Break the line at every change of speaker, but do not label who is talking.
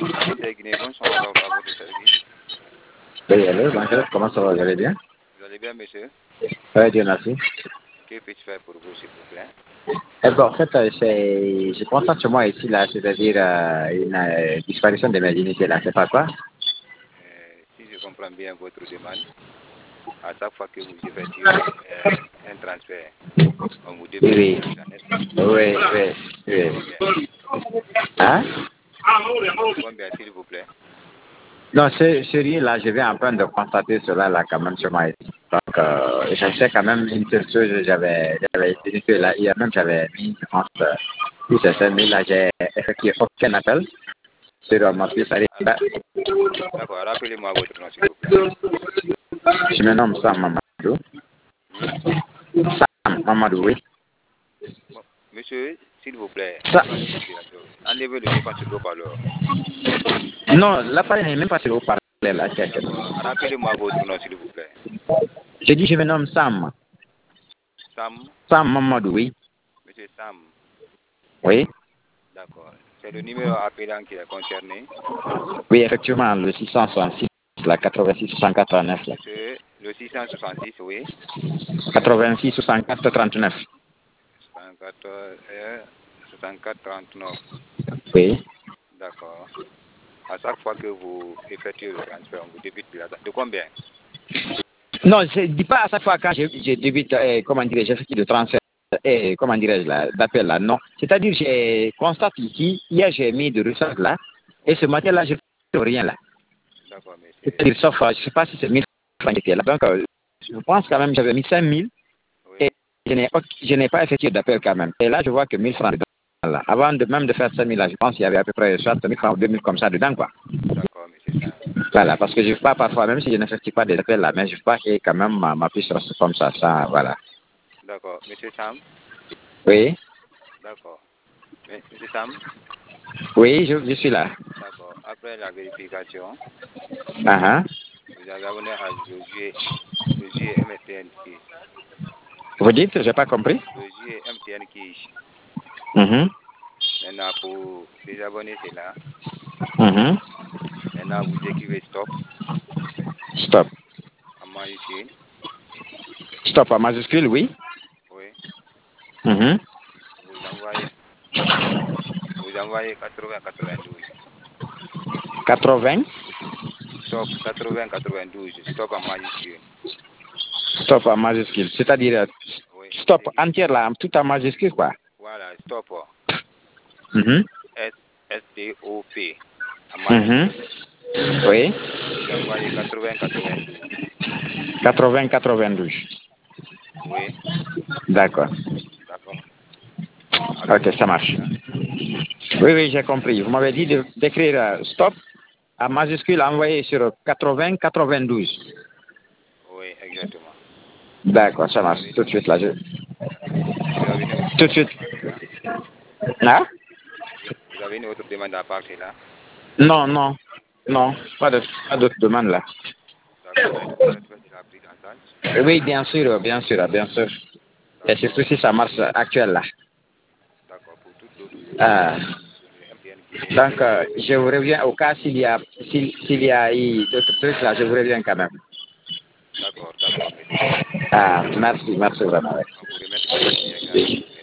Ministère Guinée, bonsoir à votre service.
Oui, allô, bonjour, comment ça va, vous allez bien?
Vous allez bien, monsieur?
Oui, Dieu merci.
Que puis-je faire pour vous, s'il vous plaît?
Eh ben, en fait, je constate sur moi ici, là, c'est-à-dire une disparition de mes unités, là, c'est pas quoi?
Si je comprends bien votre demande, à chaque fois que vous effectuez un transfert, on vous débite de
Oui,
l'argent, n'est-ce pas?
oui, oui,
De
oui.
combien?
Hein?
De combien, s'il vous plaît?
Non, c'est rien, là, je viens en train de constater cela, là, quand même, sur moi ici. Donc, je sais quand même une seule chose, j'avais essayé que là, hier même, j'avais mis, je pense, 6 000, là, j'ai effectué aucun appel sur mon fils.
D'accord, rappelez-moi votre nom, s'il vous plaît.
Je me nomme Sam Mamadou.
Hmm?
Sam Mamadou, oui.
Bon, monsieur, s'il vous plaît,
Ça,
avant de couper la chose, enlevez le téléphone sur l'eau-parleur.
non, l'appareil n'est même pas sur le haut-parleur, là.
D'accord, rappelez-moi votre nom, s'il vous plaît.
Je dis, je me nomme Sam.
Sam,
Sam Mamadou, oui.
monsieur Sam.
Oui.
D'accord. C'est le numéro appelant qui est concerné.
Oui, effectivement, le 666, la 86 64 39, là.
Monsieur, le 666, oui.
86 64 39.
64, 64 39.
Oui.
D'accord. À chaque fois que vous effectuez le transfert, on vous débite de l'argent. De combien?
Non, je ne dis pas à chaque fois quand je débute, comment dirais-je, j'effectue le transfert, comment dirais-je, d'appel là, non. C'est-à-dire, je constate ici, hier j'ai mis de recettes là, et ce matin-là, je ne fais rien là.
D'accord, monsieur.
C'est-à-dire, sauf, je ne sais pas si c'est 1 000 francs qui étaient là. Donc, je pense quand même j'avais mis 5 000
Oui.
et je n'ai pas effectué d'appel quand même. Et là, je vois que 1 000 francs dedans. Là. Avant de même de faire 5 000 là, je pense qu'il y avait à peu près soit 1 000 francs ou 2 000 comme ça dedans, quoi.
D'accord, monsieur Sam.
Voilà, parce que je ne veux pas parfois, même si je n'effectue pas des appels là, mais je ne veux pas que quand même ma puce reste comme ça, voilà.
D'accord, monsieur Sam.
Oui,
D'accord. Mais, monsieur Sam,
oui, je suis là.
d'accord. Après la vérification,
Uh-huh.
vous avez abonné à le juillet MTN Kish.
Vous dites, je n'ai pas compris.
Le juillet MTN Kish.
Mhm.
Maintenant, pour désabonner cela,
Mhm.
maintenant vous écrivez stop
Stop.
en majuscule.
Stop en majuscule, oui.
Oui.
Mhm.
Vous envoyez, vous envoyez 80-92.
80.
Stop 80-92. Stop en majuscule.
Stop en majuscule. C'est-à-dire,
Oui.
stop entière là, tout en majuscule, quoi.
Voilà, stop.
Mhm.
STOP en
Mhm.
majuscule.
Oui.
Vous envoyez 80-92.
80 92.
Oui.
D'accord.
D'accord.
Ok,
Avez-vous
ça
compris
marche.
cela?
Oui, oui, j'ai compris. Vous m'avez dit d'écrire stop en majuscule envoyé sur 80 92.
Oui, exactement.
D'accord, ça
Vous
marche.
avez une
Tout de
autre
suite là.
demande. Vous avez une autre
Tout de
demande
suite.
à part cela?
Hein?
Vous avez une autre demande à part cela?
Non, non, non, pas d'autre demande là.
D'accord. Êtes-vous satisfait de la prise en charge?
Oui, bien sûr, bien sûr, bien sûr. Et
D'accord.
surtout si ça marche actuel là.
D'accord. Pour toute autre demande,
Ah,
le MTN Guinée
donc,
est disponible.
je vous reviens au cas s'il y a eu d'autres trucs là, je vous reviens quand même.
D'accord, d'accord, monsieur Sam.
Ah, merci, merci vraiment.
On vous remercie de votre bien gratuit.